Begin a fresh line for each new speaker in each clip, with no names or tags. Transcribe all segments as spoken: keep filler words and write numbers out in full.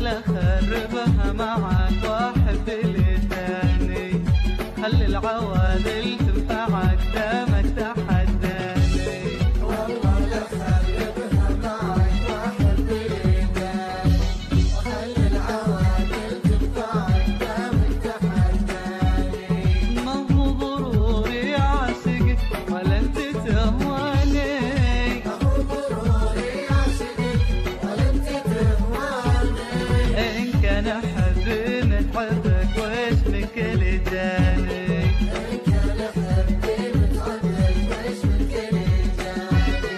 لا خربها معك واحب اللي ثاني، خلي العوادل تنفعك دامك تحداني.
والله لا خربها معك واحب اللي ثاني، وخلي العوادل تنفعك دامك تحداني.
ما هو ضروري اعشقك ولا انت تهواني،
ما هو ضروري اعشقك ولا انت تهواني.
ان كان احب متحبك وش من كل جاني.
ان كان حبي متعلق وش من كل جاني.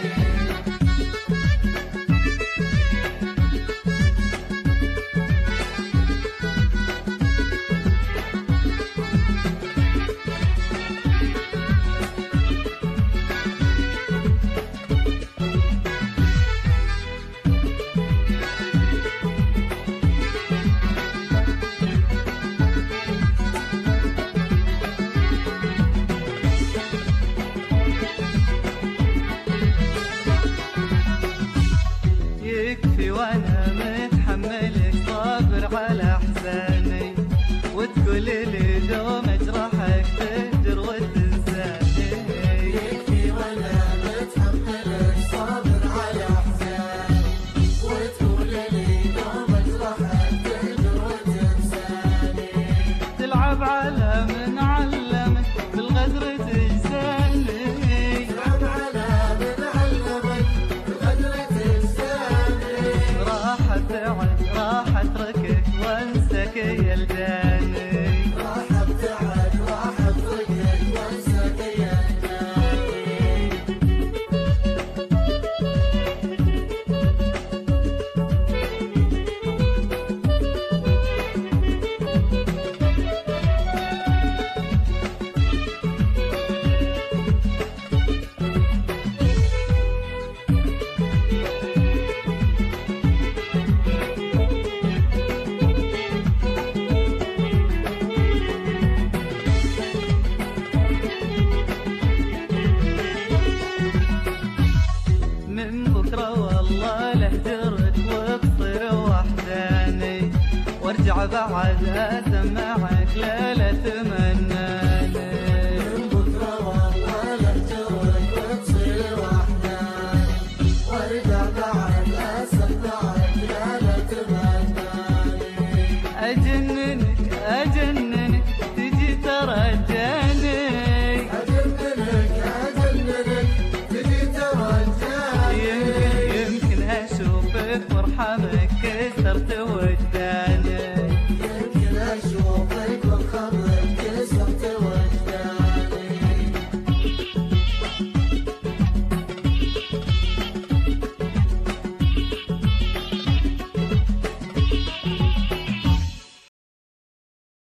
يكفي وانا متحملك صابر على احزاني، وتقول لي دوم اجرحك تهجر وتنساني.
يكفي وانا متحملك صابر على احزاني، وتقول لي دوم اجرحك تهجر وتنساني.
تلعب على من علمك بالغدر تجزاني،
تلعب على من علمك بالغدر تجزاني.
راح ابتعد راح اتركك وانساك يا الجاني.
راح ابتعد راح اتركك وانساك يا الجاني.
من بكرة والله لهجرك وتصير وحداني، وارجع بعد اسمعك لا لا تمناني.
من بكرة والله لهجرك وتصير وحداني، وارجع بعد اسمعك لا لا تمناني.
اجننك اجننك تجي ترجاني،
اجننك اجننك تجي ترجاني.
يمكن اشوفك وارحمك كسرت وجداني.